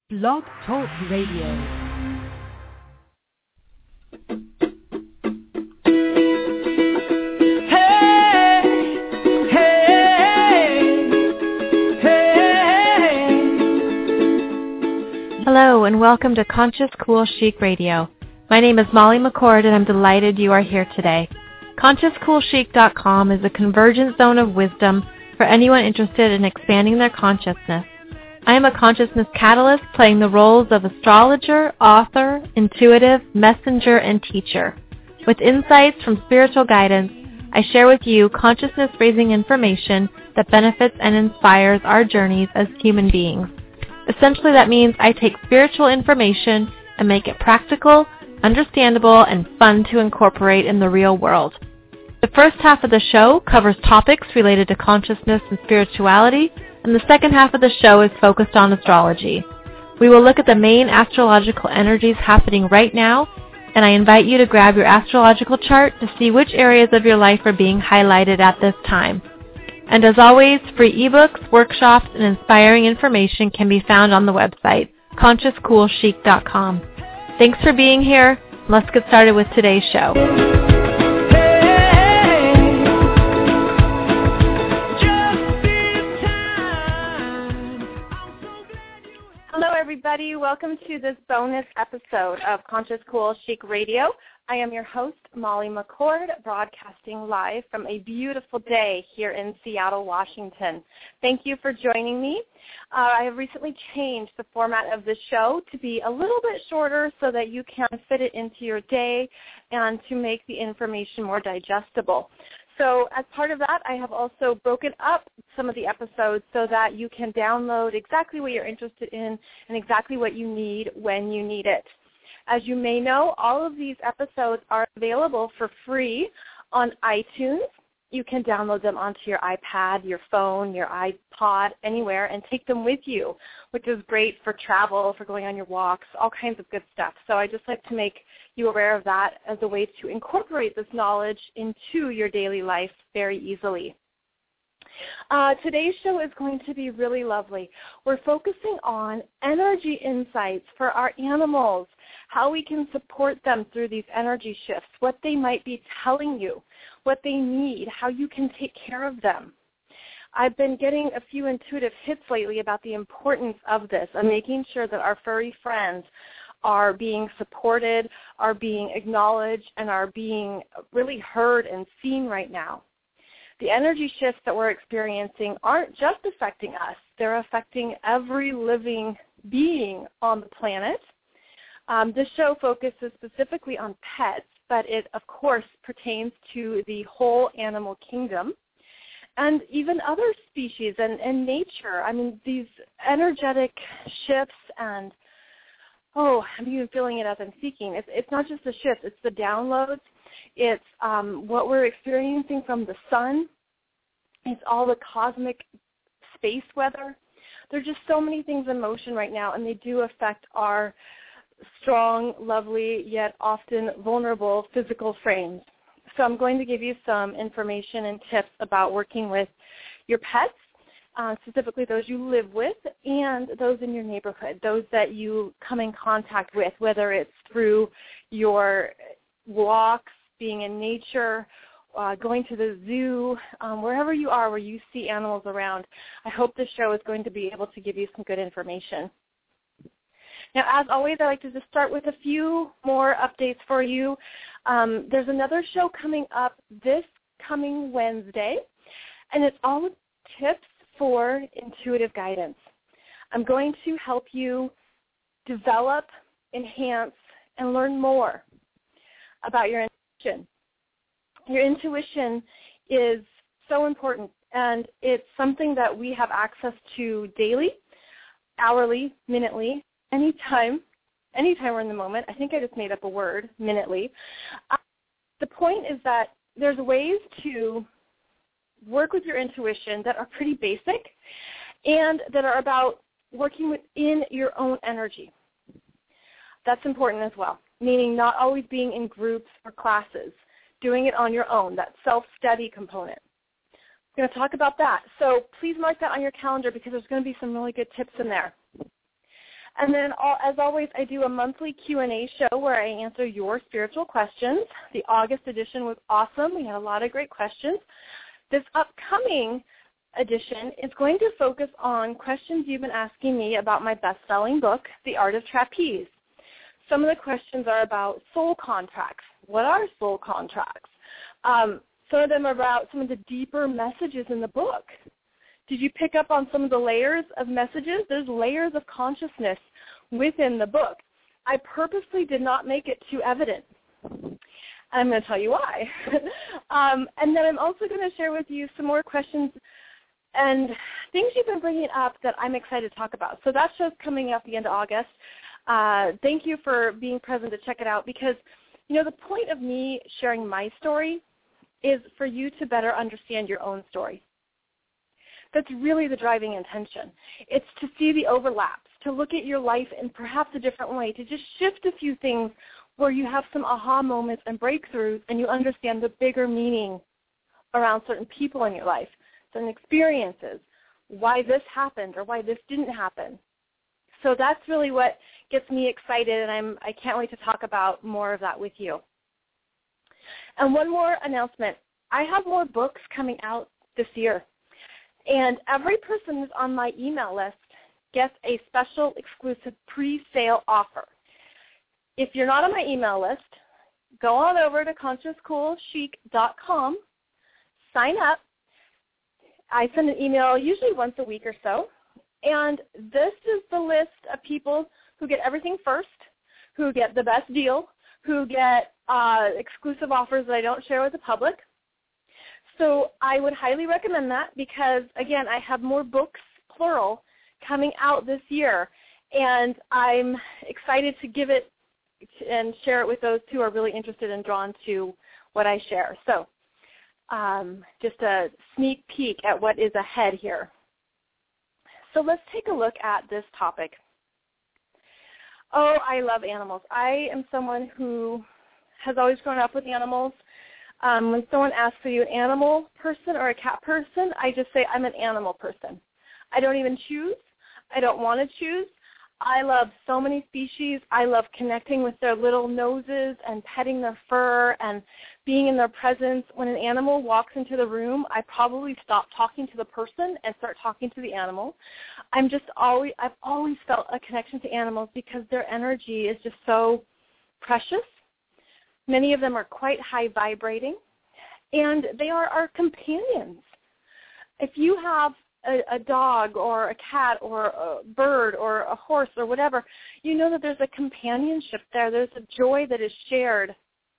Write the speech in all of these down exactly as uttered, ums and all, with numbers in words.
Blog Talk Radio. Hello and welcome to Conscious Cool Chic Radio. My name is Molly McCord and I'm delighted you are here today. Conscious Cool Chic dot com is a convergent zone of wisdom for anyone interested in expanding their consciousness. I am a consciousness catalyst playing the roles of astrologer, author, intuitive, messenger, and teacher. With insights from spiritual guidance, I share with you consciousness-raising information that benefits and inspires our journeys as human beings. Essentially, that means I take spiritual information and make it practical, understandable, and fun to incorporate in the real world. The first half of the show covers topics related to consciousness and spirituality, and the second half of the show is focused on astrology. We will look at the main astrological energies happening right now, and I invite you to grab your astrological chart to see which areas of your life are being highlighted at this time. And as always, free ebooks, workshops, and inspiring information can be found on the website, Conscious Cool Chic dot com. Thanks for being here. Let's get started with today's show. Hello, everybody. Welcome to this bonus episode of Conscious Cool Chic Radio. I am your host, Molly McCord, broadcasting live from a beautiful day here in Seattle, Washington. Thank you for joining me. Uh, I have recently changed the format of this show to be a little bit shorter so that you can fit it into your day and to make the information more digestible. So as part of that, I have also broken up some of the episodes so that you can download exactly what you're interested in and exactly what you need when you need it. As you may know, all of these episodes are available for free on iTunes. You can download them onto your iPad, your phone, your iPod, anywhere, and take them with you, which is great for travel, for going on your walks, all kinds of good stuff. So I just like to make you aware of that as a way to incorporate this knowledge into your daily life very easily. Uh, today's show is going to be really lovely. We're focusing on energy insights for our animals, how we can support them through these energy shifts, what they might be telling you, what they need, how you can take care of them. I've been getting a few intuitive hits lately about the importance of this and making sure that our furry friends are being supported, are being acknowledged, and are being really heard and seen right now. The energy shifts that we're experiencing aren't just affecting us. They're affecting every living being on the planet. Um, this show focuses specifically on pets, but it, of course, pertains to the whole animal kingdom and even other species and, and nature. I mean, these energetic shifts and, oh, I'm even feeling it as I'm speaking. It's, it's not just the shifts. It's the downloads. It's um, what we're experiencing from the sun. It's all the cosmic space weather. There are just so many things in motion right now, and they do affect our strong, lovely, yet often vulnerable physical frames. So I'm going to give you some information and tips about working with your pets, uh, specifically those you live with and those in your neighborhood, those that you come in contact with, whether it's through your walks, being in nature, uh, going to the zoo, um, wherever you are where you see animals around. I hope this show is going to be able to give you some good information. Now, as always, I like to just start with a few more updates for you. Um, there's another show coming up this coming Wednesday, and it's all with tips for intuitive guidance. I'm going to help you develop, enhance, and learn more about your intuition. Your intuition is so important, and it's something that we have access to daily, hourly, minutely, anytime, anytime we're in the moment. I think I just made up a word, minutely. Uh, the point is that there's ways to work with your intuition that are pretty basic and that are about working within your own energy. That's important as well, meaning not always being in groups or classes, doing it on your own, that self-study component. I'm going to talk about that. So please mark that on your calendar because there's going to be some really good tips in there. And then, all, as always, I do a monthly Q and A show where I answer your spiritual questions. The August edition was awesome. We had a lot of great questions. This upcoming edition is going to focus on questions you've been asking me about my best-selling book, The Art of Trapeze. Some of the questions are about soul contracts. What are soul contracts? Um, some of them are about some of the deeper messages in the book. Did you pick up on some of the layers of messages? There's layers of consciousness within the book. I purposely did not make it too evident. I'm going to tell you why. um, and then I'm also going to share with you some more questions and things you've been bringing up that I'm excited to talk about. So that show's coming up at the end of August. Uh, thank you for being present to check it out because, you know, the point of me sharing my story is for you to better understand your own story. That's really the driving intention. It's to see the overlaps, to look at your life in perhaps a different way, to just shift a few things where you have some aha moments and breakthroughs and you understand the bigger meaning around certain people in your life, certain experiences, why this happened or why this didn't happen. So that's really what gets me excited, and I'm, I can't wait to talk about more of that with you. And one more announcement. I have more books coming out this year. And every person who's on my email list gets a special exclusive pre-sale offer. If you're not on my email list, go on over to conscious cool chic dot com, sign up. I send an email usually once a week or so. And this is the list of people who get everything first, who get the best deal, who get uh, exclusive offers that I don't share with the public. So I would highly recommend that because, again, I have more books, plural, coming out this year, and I'm excited to give it and share it with those who are really interested and drawn to what I share. So um, just a sneak peek at what is ahead here. So let's take a look at this topic. Oh, I love animals. I am someone who has always grown up with animals. Um, when someone asks, are you an animal person or a cat person, I just say I'm an animal person. I don't even choose. I don't want to choose. I love so many species. I love connecting with their little noses and petting their fur and being in their presence. When an animal walks into the room, I probably stop talking to the person and start talking to the animal. I'm just always, I've always felt a connection to animals because their energy is just so precious. Many of them are quite high vibrating, and they are our companions. If you have a, a dog or a cat or a bird or a horse or whatever, you know that there's a companionship there. There's a joy that is shared.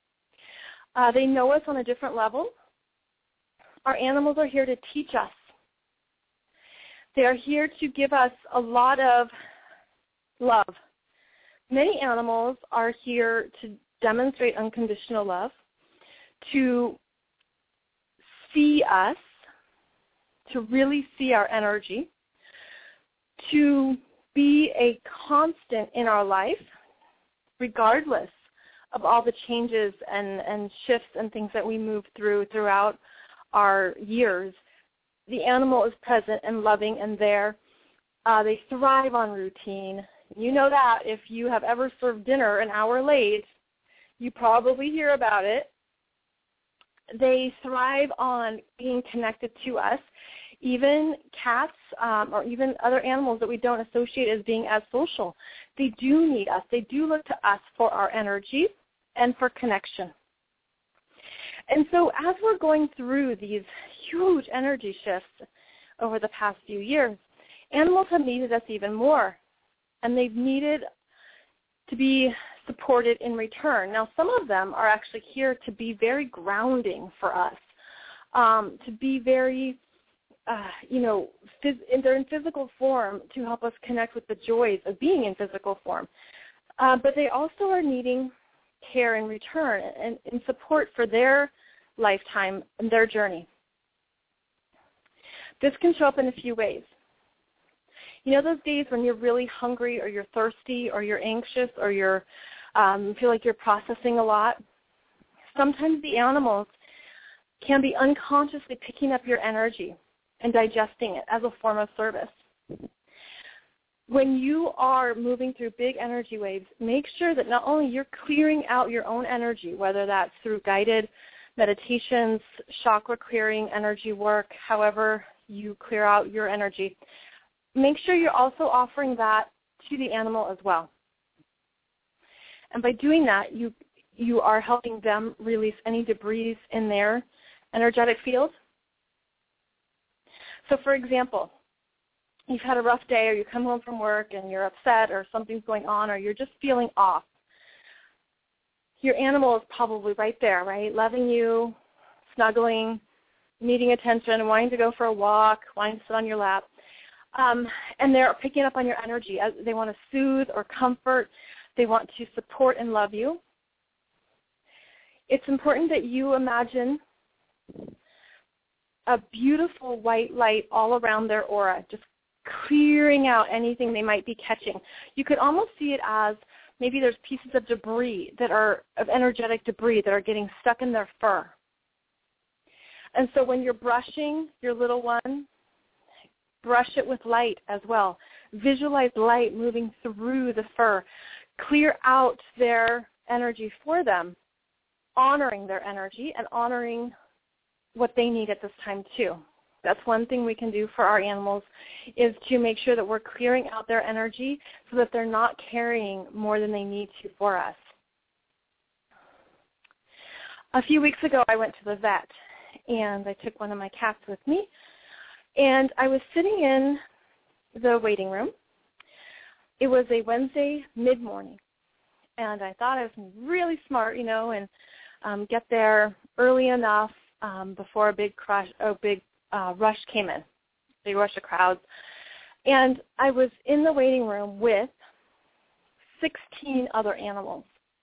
Uh, they know us on a different level. Our animals are here to teach us. They are here to give us a lot of love. Many animals are here to demonstrate unconditional love, to see us, to really see our energy, to be a constant in our life, regardless of all the changes and, and shifts and things that we move through throughout our years. The animal is present and loving and there. Uh, they thrive on routine. You know that if you have ever served dinner an hour late, you probably hear about it. They thrive on being connected to us. Even cats um, or even other animals that we don't associate as being as social, they do need us. They do look to us for our energy and for connection. And so as we're going through these huge energy shifts over the past few years, animals have needed us even more, and they've needed to be supported in return. Now, some of them are actually here to be very grounding for us, um, to be very, uh, you know, phys- they're in physical form to help us connect with the joys of being in physical form. Uh, but they also are needing care in return and, and support for their lifetime and their journey. This can show up in a few ways. You know those days when you're really hungry or you're thirsty or you're anxious or you're um, feel like you're processing a lot? Sometimes the animals can be unconsciously picking up your energy and digesting it as a form of service. when you are moving through big energy waves, make sure that not only you're clearing out your own energy, whether that's through guided meditations, chakra clearing, energy work, however you clear out your energy, make sure you're also offering that to the animal as well. And by doing that, you you are helping them release any debris in their energetic field. So, for example, you've had a rough day, or you come home from work and you're upset, or something's going on, or you're just feeling off. Your animal is probably right there, right, loving you, snuggling, needing attention, wanting to go for a walk, wanting to sit on your lap. Um, and they're picking up on your energy. They want to soothe or comfort. They want to support and love you. It's important that you imagine a beautiful white light all around their aura, just clearing out anything they might be catching. You could almost see it as maybe there's pieces of debris that are, of energetic debris that are getting stuck in their fur. And so when you're brushing your little one, brush it with light as well. Visualize light moving through the fur. Clear out their energy for them, honoring their energy and honoring what they need at this time too. That's one thing we can do for our animals, is to make sure that we're clearing out their energy so that they're not carrying more than they need to for us. A few weeks ago, I went to the vet, and I took one of my cats with me, and I was sitting in the waiting room. It was a Wednesday mid-morning, and I thought I was really smart, you know, and um, get there early enough um, before a big crush, a big uh, rush came in, big rush of crowds. And I was in the waiting room with sixteen other animals.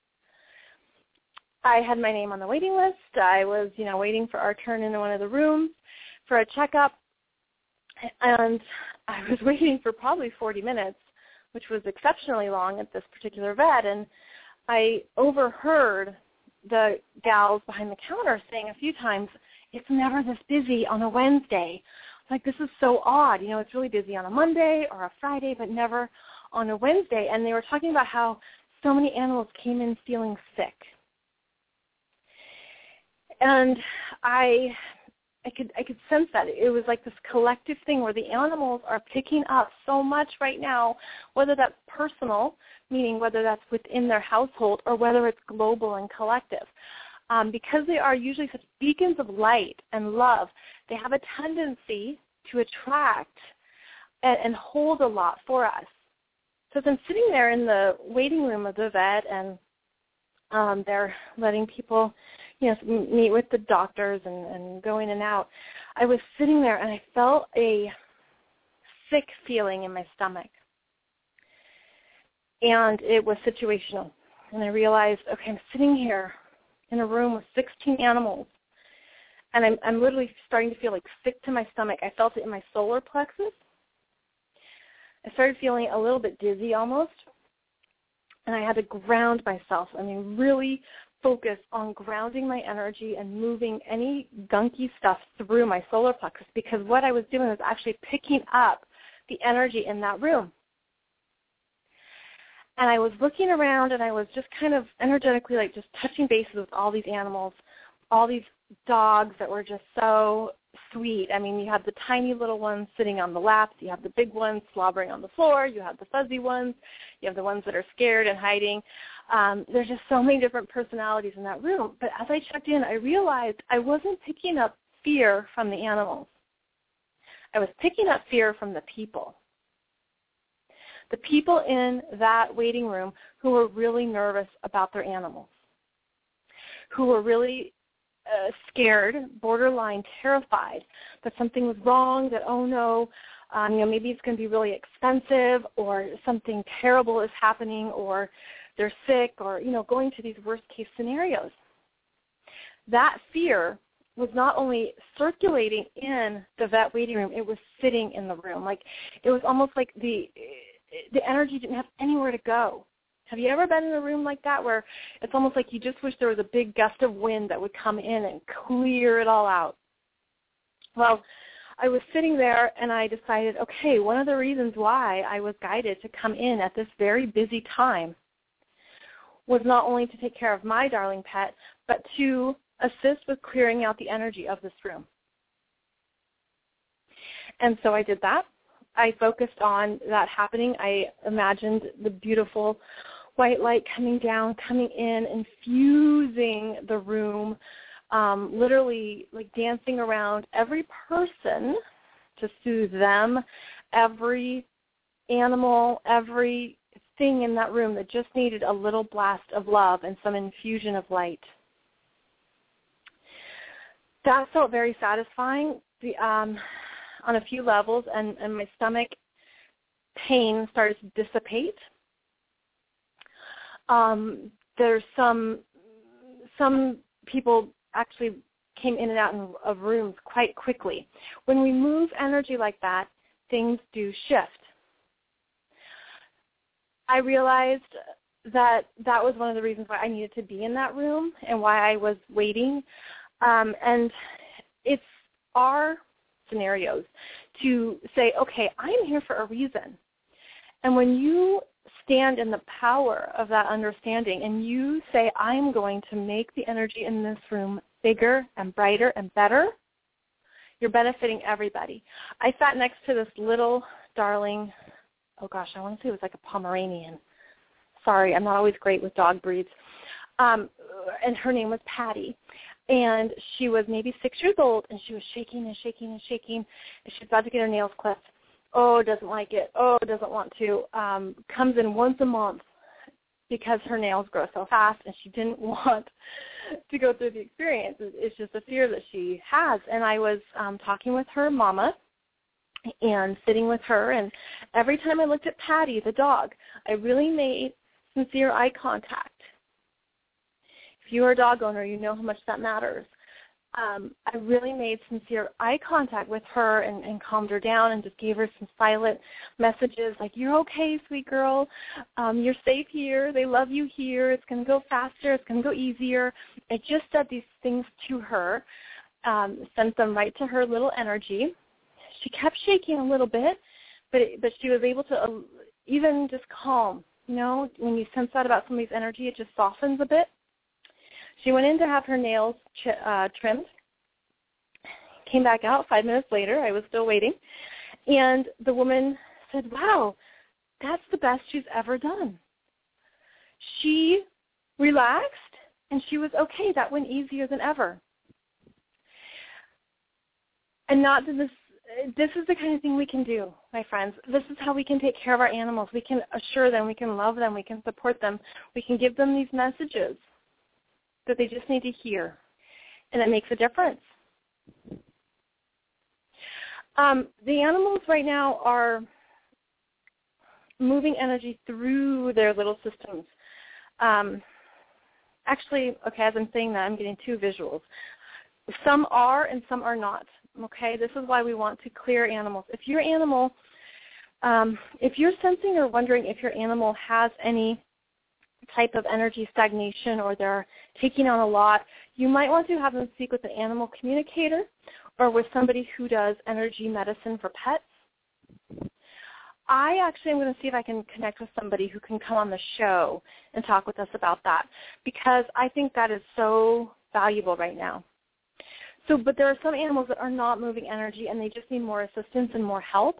I had my name on the waiting list. I was, you know, waiting for our turn in one of the rooms for a checkup, and I was waiting for probably forty minutes, which was exceptionally long at this particular vet, and I overheard the gals behind the counter saying a few times, "It's never this busy on a Wednesday. Like, this is so odd. You know, it's really busy on a Monday or a Friday, but never on a Wednesday." And they were talking about how so many animals came in feeling sick. And I I could I could sense that. It was like this collective thing where the animals are picking up so much right now, whether that's personal, meaning whether that's within their household, or whether it's global and collective. Um, because they are usually such beacons of light and love, they have a tendency to attract and, and hold a lot for us. So as I'm sitting there in the waiting room of the vet, and um, they're letting people, you know, meet with the doctors and, and go in and out, I was sitting there and I felt a sick feeling in my stomach. And it was situational. And I realized, okay, I'm sitting here in a room with sixteen animals, and I'm, I'm literally starting to feel like sick to my stomach. I felt it in my solar plexus. I started feeling a little bit dizzy almost, and I had to ground myself. I mean, really focus on grounding my energy and moving any gunky stuff through my solar plexus, because what I was doing was actually picking up the energy in that room. And I was looking around, and I was just kind of energetically, like, just touching bases with all these animals, all these dogs that were just so sweet. I mean, you have the tiny little ones sitting on the laps. You have the big ones slobbering on the floor. You have the fuzzy ones. You have the ones that are scared and hiding. Um, there's just so many different personalities in that room. But as I checked in, I realized I wasn't picking up fear from the animals. I was picking up fear from the people. The people in that waiting room who were really nervous about their animals, who were really uh, scared, borderline terrified that something was wrong, that, oh, no, um, you know, maybe it's going to be really expensive, or something terrible is happening, or they're sick, or, you know, going to these worst-case scenarios. That fear was not only circulating in the vet waiting room, it was sitting in the room. Like, it was almost like the the energy didn't have anywhere to go. Have you ever been in a room like that where it's almost like you just wish there was a big gust of wind that would come in and clear it all out? Well, I was sitting there and I decided, okay, one of the reasons why I was guided to come in at this very busy time was not only to take care of my darling pet, but to assist with clearing out the energy of this room. And so I did that. I focused on that happening. I imagined the beautiful white light coming down, coming in, infusing the room, um, literally like dancing around every person to soothe them, every animal, every thing in that room that just needed a little blast of love and some infusion of light. That felt very satisfying the, um, on a few levels, and, and my stomach pain started to dissipate. Um, there's some some people actually came in and out of rooms quite quickly. When we move energy like that, things do shift. I realized that that was one of the reasons why I needed to be in that room and why I was waiting. Um, and it's our scenarios to say, okay, I'm here for a reason. And when you stand in the power of that understanding and you say, I'm going to make the energy in this room bigger and brighter and better, you're benefiting everybody. I sat next to this little darling, oh gosh, I want to say it was like a Pomeranian. Sorry, I'm not always great with dog breeds. Um, and her name was Patty. And she was maybe six years old, and she was shaking and shaking and shaking, and she's about to get her nails clipped. Oh, doesn't like it. Oh, doesn't want to. Um, comes in once a month because her nails grow so fast, and she didn't want to go through the experience. It's just a fear that she has. And I was um, talking with her mama and sitting with her, and every time I looked at Patty, the dog, I really made sincere eye contact. If you're a dog owner, you know how much that matters. Um, I really made sincere eye contact with her and, and calmed her down and just gave her some silent messages like, you're okay, sweet girl. Um, you're safe here. They love you here. It's going to go faster. It's going to go easier. I just said these things to her, um, sent them right to her little energy. She kept shaking a little bit, but it, but she was able to uh, even just calm. You know, when you sense that about somebody's energy, it just softens a bit. She went in to have her nails ch- uh, trimmed, came back out five minutes later. I was still waiting. And the woman said, wow, that's the best she's ever done. She relaxed, and she was okay. That went easier than ever. And not that this, this is the kind of thing we can do, my friends. This is how we can take care of our animals. We can assure them. We can love them. We can support them. We can give them these messages that they just need to hear, and it makes a difference. Um, the animals right now are moving energy through their little systems. Um, actually, okay, as I'm saying that, I'm getting two visuals. Some are and some are not, okay? This is why we want to clear animals. If your animal, um, if you're sensing or wondering if your animal has any type of energy stagnation or they're taking on a lot, you might want to have them speak with an animal communicator or with somebody who does energy medicine for pets. I actually am going to see if I can connect with somebody who can come on the show and talk with us about that, because I think that is so valuable right now. So, but there are some animals that are not moving energy and they just need more assistance and more help.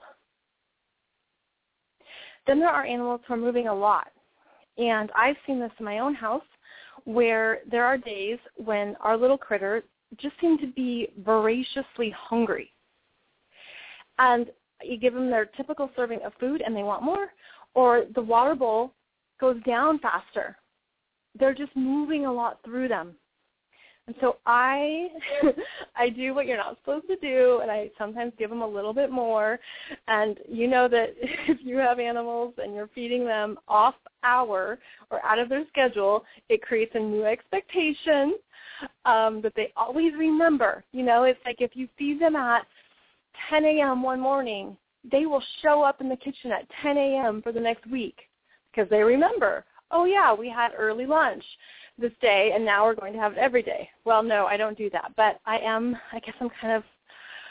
Then there are animals who are moving a lot. And I've seen this in my own house where there are days when our little critters just seem to be voraciously hungry. And you give them their typical serving of food and they want more, or the water bowl goes down faster. They're just moving a lot through them. And so I I do what you're not supposed to do, and I sometimes give them a little bit more. And you know that if you have animals and you're feeding them off hour or out of their schedule, it creates a new expectation um, that they always remember. You know, it's like if you feed them at ten a.m. one morning, they will show up in the kitchen at ten a.m. for the next week because they remember, oh, yeah, we had early lunch this day, and now we're going to have it every day. Well, no, I don't do that, but I am, I guess I'm kind of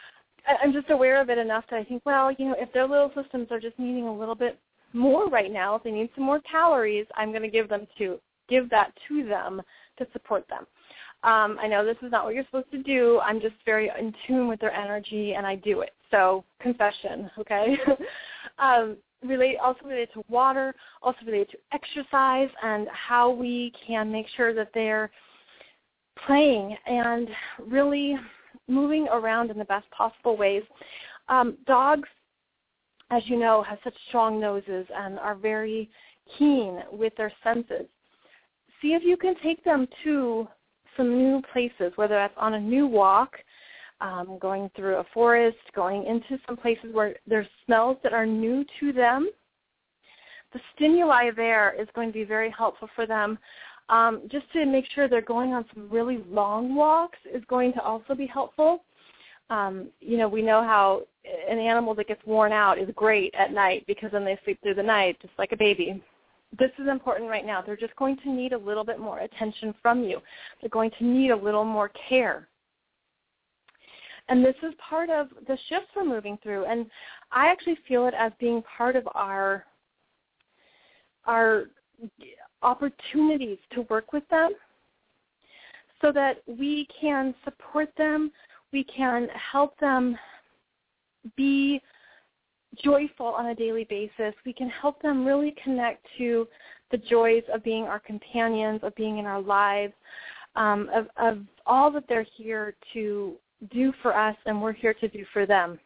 I'm just aware of it enough that I think, well, you know, if their little systems are just needing a little bit more right now, if they need some more calories, I'm going to give them to give that to them to support them. Um, I know this is not what you're supposed to do. I'm just very in tune with their energy, and I do it. So confession, okay? um, relate also related to water, also related to exercise, and how we can make sure that they're playing and really moving around in the best possible ways. Um, dogs, as you know, have such strong noses and are very keen with their senses. See if you can take them to some new places, whether that's on a new walk, um, going through a forest, going into some places where there's smells that are new to them. The stimuli there is going to be very helpful for them. Um, just to make sure they're going on some really long walks is going to also be helpful. Um, you know, we know how an animal that gets worn out is great at night because then they sleep through the night just like a baby. This is important right now. They're just going to need a little bit more attention from you. They're going to need a little more care. And this is part of the shifts we're moving through. And I actually feel it as being part of our our opportunities to work with them so that we can support them, we can help them be joyful on a daily basis. We can help them really connect to the joys of being our companions, of being in our lives, um, of, of all that they're here to do for us and we're here to do for them.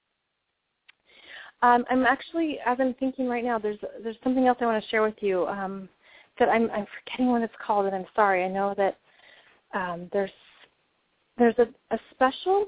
Um, I'm actually, as I'm thinking right now, there's there's something else I want to share with you um, that I'm, I'm forgetting what it's called, and I'm sorry. I know that um, there's there's a, a special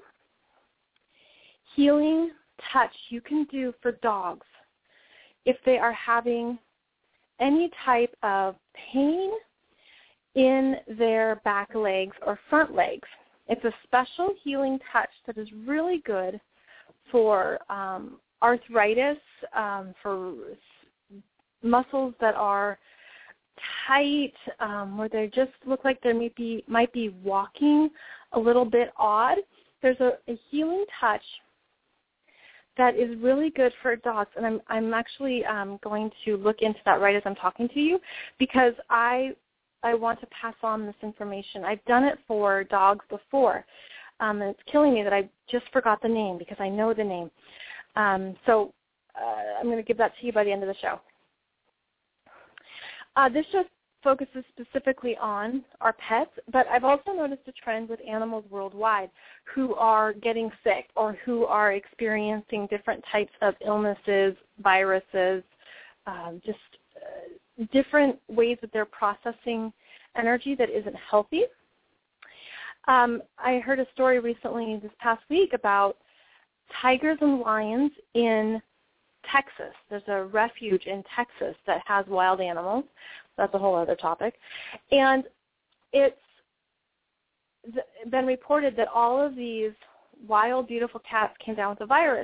healing touch you can do for dogs if they are having any type of pain in their back legs or front legs. It's a special healing touch that is really good for um, arthritis, um, for muscles that are tight, um, where they just look like they might be, might be walking a little bit odd. There's a, a healing touch that is really good for dogs, and I'm I'm actually um, going to look into that right as I'm talking to you because I I want to pass on this information. I've done it for dogs before, um, and it's killing me that I just forgot the name because I know the name. Um, so uh, I'm going to give that to you by the end of the show. Uh, this just focuses specifically on our pets, but I've also noticed a trend with animals worldwide who are getting sick or who are experiencing different types of illnesses, viruses, um, just uh, different ways that they're processing energy that isn't healthy. Um, I heard a story recently this past week about tigers and lions in Texas. There's a refuge in Texas that has wild animals. That's a whole other topic. And it's been reported that all of these wild, beautiful cats came down with a virus.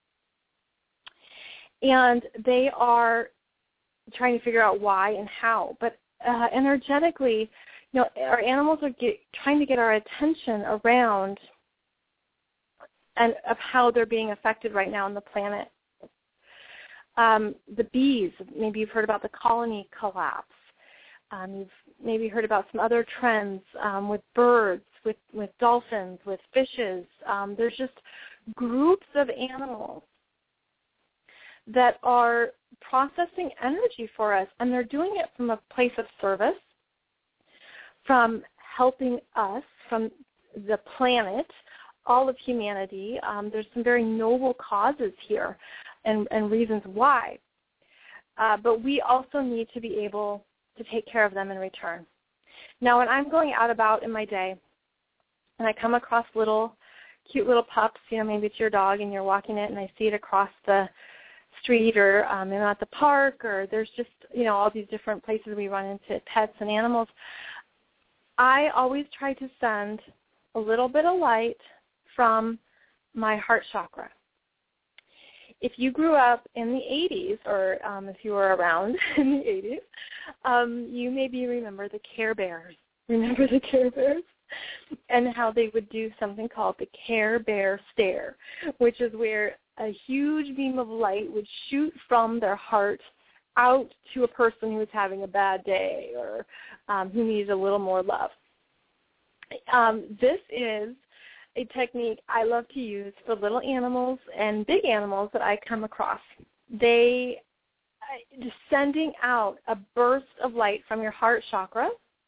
And they are trying to figure out why and how. But uh, energetically, you know, our animals are get, trying to get our attention around and of how they're being affected right now on the planet. Um, the bees, maybe you've heard about the colony collapse. Um, you've maybe heard about some other trends um, with birds, with, with dolphins, with fishes. Um, there's just groups of animals that are processing energy for us, and they're doing it from a place of service, from helping us, from the planet, all of humanity. Um, there's some very noble causes here and, and reasons why. Uh, but we also need to be able to take care of them in return. Now, when I'm going out about in my day and I come across little, cute little pups, you know, maybe it's your dog and you're walking it and I see it across the street or um, you know, at the park, or there's just, you know, all these different places we run into pets and animals, I always try to send a little bit of light from my heart chakra. If you grew up in the eighties, or um, if you were around in the eighties, um, you maybe remember the Care Bears. Remember the Care Bears? and how they would do something called the Care Bear stare, which is where a huge beam of light would shoot from their heart out to a person who is having a bad day or um, who needs a little more love. Um, this is a technique I love to use for little animals and big animals that I come across. They, just sending out a burst of light from your heart chakra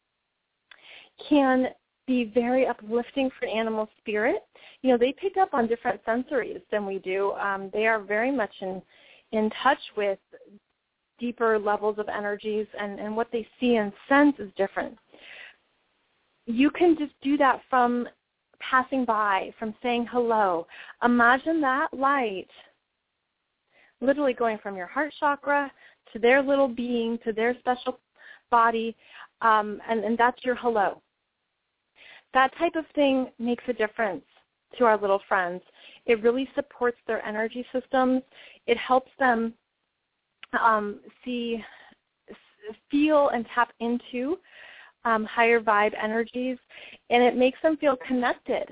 can be very uplifting for an animal spirit. You know, they pick up on different sensories than we do. Um, they are very much in, in touch with deeper levels of energies, and, and what they see and sense is different. You can just do that from passing by, from saying hello. Imagine that light literally going from your heart chakra to their little being, to their special body, um, and, and that's your hello. That type of thing makes a difference to our little friends. It really supports their energy systems. It helps them um, see, feel and tap into um, higher vibe energies, and it makes them feel connected.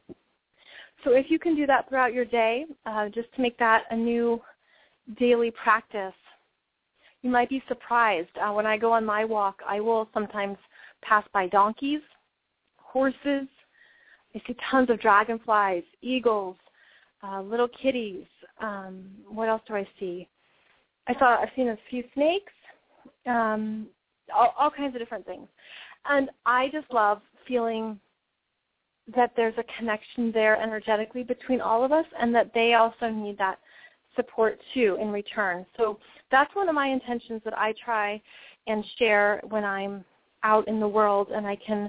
So if you can do that throughout your day, uh, just to make that a new daily practice, you might be surprised. Uh, when I go on my walk, I will sometimes pass by donkeys, horses. I see tons of dragonflies, eagles, uh, little kitties. Um, what else do I see? I saw, I've seen a few snakes, um, all, all kinds of different things. And I just love feeling that there's a connection there energetically between all of us, and that they also need that support too in return. So that's one of my intentions that I try and share when I'm out in the world, and I can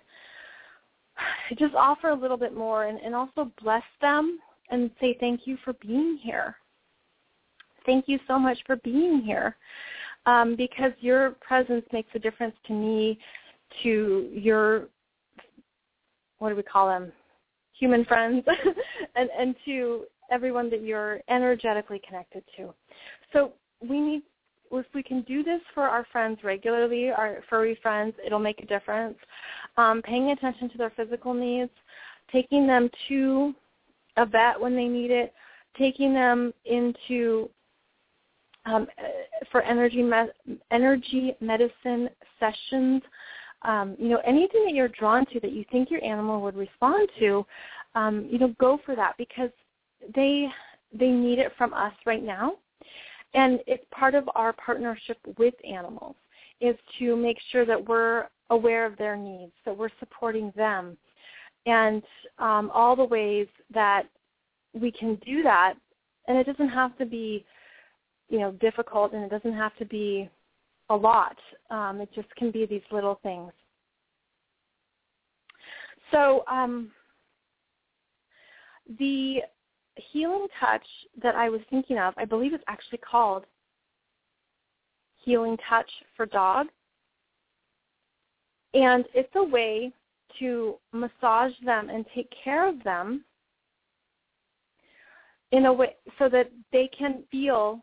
just offer a little bit more and, and also bless them and say thank you for being here. Thank you so much for being here, um, because your presence makes a difference to me, to your, what do we call them, human friends, and, and to everyone that you're energetically connected to. So we need, if we can do this for our friends regularly, our furry friends, it'll make a difference. Um, paying attention to their physical needs, taking them to a vet when they need it, taking them into um, for energy me- energy medicine sessions. Um, you know, anything that you're drawn to that you think your animal would respond to, um, you know, go for that, because they they need it from us right now. And it's part of our partnership with animals is to make sure that we're aware of their needs, that we're supporting them, and um, all the ways that we can do that. And it doesn't have to be, you know, difficult, and it doesn't have to be a lot. Um, it just can be these little things. So um, the healing touch that I was thinking of, I believe it's actually called Healing Touch for Dog. And it's a way to massage them and take care of them in a way so that they can feel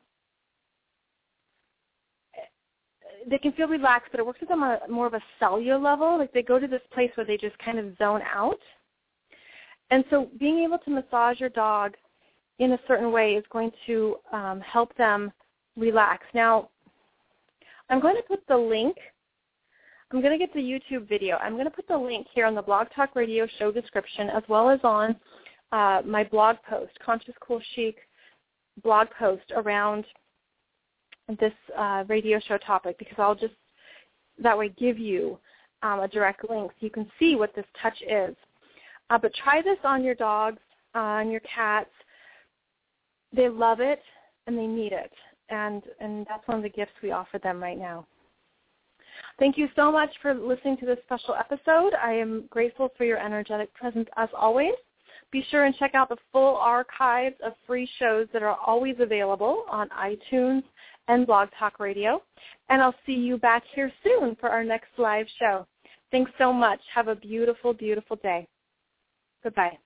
they can feel relaxed, but it works with them on a, more of a cellular level. Like they go to this place where they just kind of zone out. And so being able to massage your dog in a certain way is going to um, help them relax. Now, I'm going to put the link. I'm going to get the YouTube video. I'm going to put the link here on the Blog Talk Radio show description, as well as on uh, my blog post, Conscious Cool Chic blog post around this uh, radio show topic, because I'll just that way give you um, a direct link so you can see what this touch is. Uh, but try this on your dogs, uh, on your cats. They love it and they need it, and and that's one of the gifts we offer them right now. Thank you so much for listening to this special episode. I am grateful for your energetic presence as always. Be sure and check out the full archives of free shows that are always available on iTunes and Blog Talk Radio. And I'll see you back here soon for our next live show. Thanks so much. Have a beautiful, beautiful day. Goodbye.